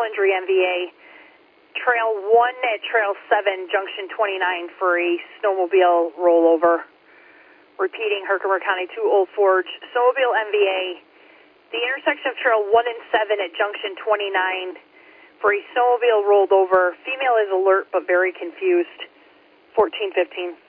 injury MVA. Trail 1 at Trail 7, Junction 29 for a snowmobile rollover. Repeating, Herkimer County 2 Old Forge, snowmobile MVA. The intersection of Trail 1 and 7 at Junction 29 for a snowmobile rolled over. Female is alert but very confused. 1415.